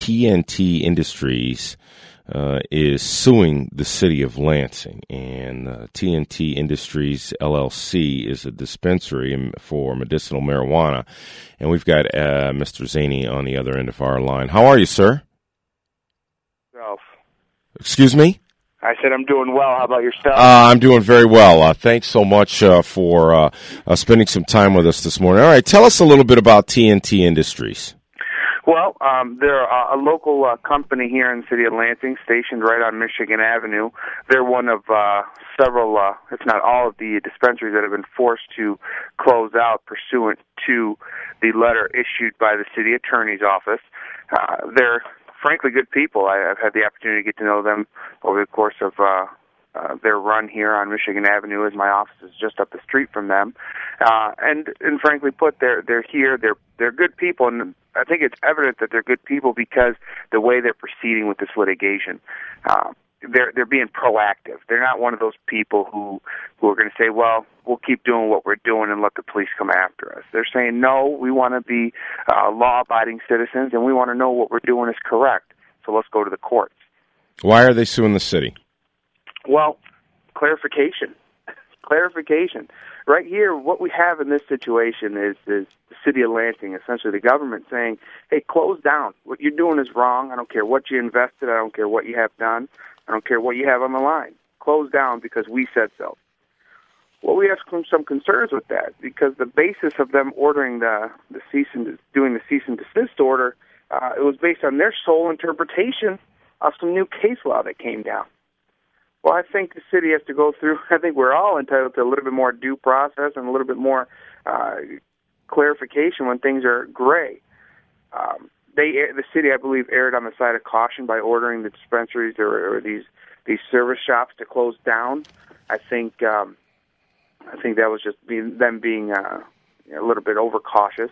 TNT Industries is suing the city of Lansing, and TNT Industries LLC is a dispensary for medicinal marijuana, and we've got Mr. Zaney on the other end of our line. How are you, sir? Yourself. Excuse me? I said I'm doing well. How about yourself? I'm doing very well. Thanks so much for spending some time with us this morning. All right, tell us a little bit about TNT Industries. Well, they're a local company here in the city of Lansing, stationed right on Michigan Avenue. They're one of several, if not all, of the dispensaries that have been forced to close out pursuant to the letter issued by the city attorney's office. They're frankly good people. I've had the opportunity to get to know them over the course of their run here on Michigan Avenue, as my office is just up the street from them. And frankly put, they're here. They're good people, and I think it's evident that they're good people because the way they're proceeding with this litigation. They're being proactive. They're not one of those people who are going to say, well, we'll keep doing what we're doing and let the police come after us. They're saying, no, we want to be law-abiding citizens, and we want to know what we're doing is correct, so let's go to the courts. Why are they suing the city? Well, clarification. Clarification. Right here, what we have in this situation is the city of Lansing, essentially the government saying, hey, close down. What you're doing is wrong. I don't care what you invested. I don't care what you have done. I don't care what you have on the line. Close down because we said so. Well, we have some concerns with that because the basis of them ordering doing the cease and desist order, it was based on their sole interpretation of some new case law that came down. Well, I think the city has to go through, I think we're all entitled to a little bit more due process and a little bit more clarification when things are gray. The city, I believe, erred on the side of caution by ordering the dispensaries or these service shops to close down. I think that was just them being a little bit overcautious.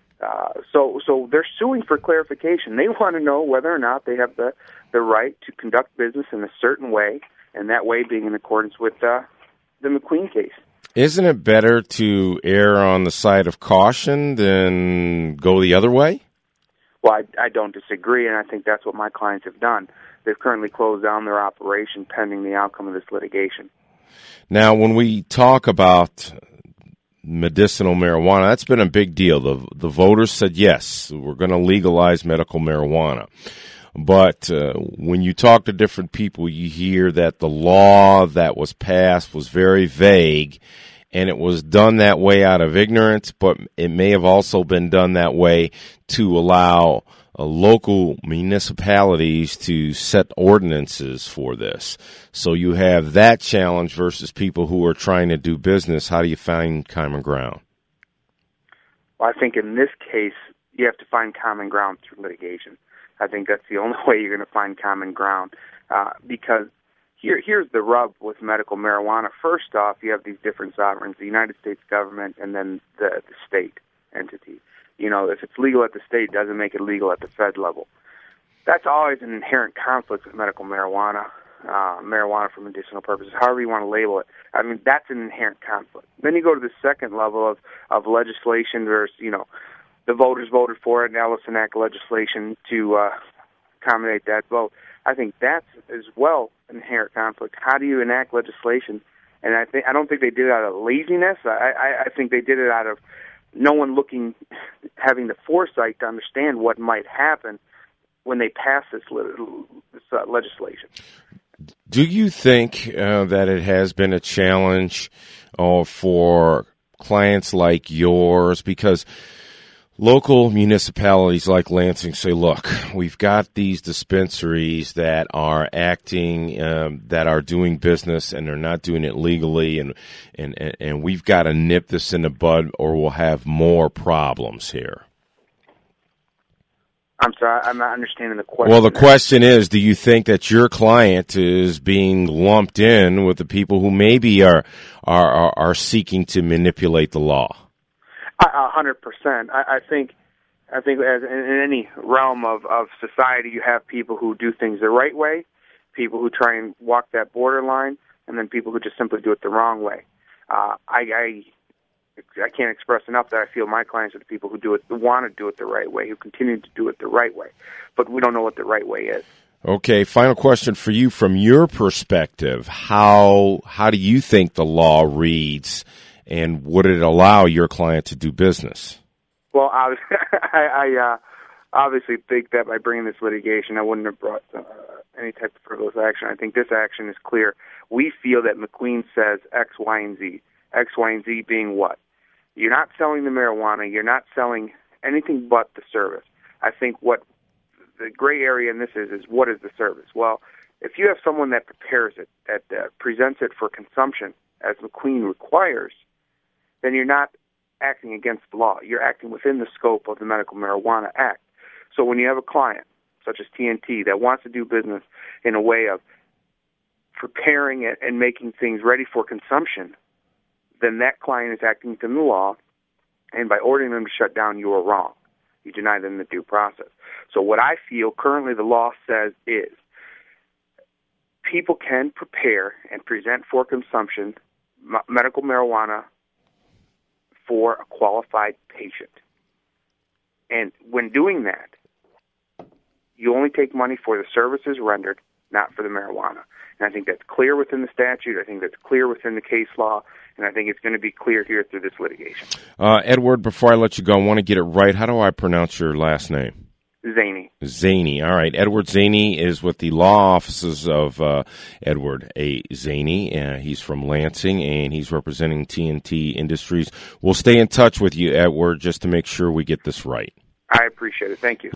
So they're suing for clarification. They want to know whether or not they have the right to conduct business in a certain way, and that way being in accordance with the McQueen case. Isn't it better to err on the side of caution than go the other way? Well, I don't disagree, and I think that's what my clients have done. They've currently closed down their operation pending the outcome of this litigation. Now, when we talk about medicinal marijuana, that's been a big deal. The voters said, yes, we're going to legalize medical marijuana. But when you talk to different people, you hear that the law that was passed was very vague, and it was done that way out of ignorance, but it may have also been done that way to allow local municipalities to set ordinances for this. So you have that challenge versus people who are trying to do business. How do you find common ground? Well, I think in this case, you have to find common ground through litigation. I think that's the only way you're going to find common ground because here's the rub with medical marijuana. First off, you have these different sovereigns, the United States government and then the state entity. You know, if it's legal at the state, it doesn't make it legal at the Fed level. That's always an inherent conflict with medical marijuana, marijuana for medicinal purposes, however you want to label it. I mean, that's an inherent conflict. Then you go to the second level of legislation versus, the voters voted for it, now let's enact legislation to accommodate that vote. I think that's as well an inherent conflict. How do you enact legislation? And I don't think they did it out of laziness. I think they did it out of no one having the foresight to understand what might happen when they pass this legislation. Do you think that it has been a challenge for clients like yours? Because local municipalities like Lansing say, look, we've got these dispensaries that are acting, that are doing business, and they're not doing it legally, and we've got to nip this in the bud or we'll have more problems here. I'm sorry, I'm not understanding the question. Well, the question is, do you think that your client is being lumped in with the people who maybe are seeking to manipulate the law? 100%. I think as in any realm of society, you have people who do things the right way, people who try and walk that borderline, and then people who just simply do it the wrong way. can't express enough that I feel my clients are the people who want to do it the right way, who continue to do it the right way. But we don't know what the right way is. Okay, final question for you. From your perspective, how do you think the law reads, and would it allow your client to do business? Well, I obviously think that by bringing this litigation, I wouldn't have brought any type of frivolous action. I think this action is clear. We feel that McQueen says X, Y, and Z. X, Y, and Z being what? You're not selling the marijuana. You're not selling anything but the service. I think what the gray area in this is what is the service? Well, if you have someone that prepares it, that presents it for consumption, as McQueen requires, then you're not acting against the law. You're acting within the scope of the Medical Marijuana Act. So when you have a client, such as TNT, that wants to do business in a way of preparing it and making things ready for consumption, then that client is acting within the law, and by ordering them to shut down, you are wrong. You deny them the due process. So what I feel currently the law says is people can prepare and present for consumption medical marijuana for a qualified patient. And when doing that, you only take money for the services rendered, not for the marijuana. And I think that's clear within the statute. I think that's clear within the case law. And I think it's going to be clear here through this litigation. Edward, before I let you go, I want to get it right. How do I pronounce your last name? Zaney. Zaney. All right. Edward Zaney is with the law offices of Edward A. Zaney. He's from Lansing, and he's representing TNT Industries. We'll stay in touch with you, Edward, just to make sure we get this right. I appreciate it. Thank you.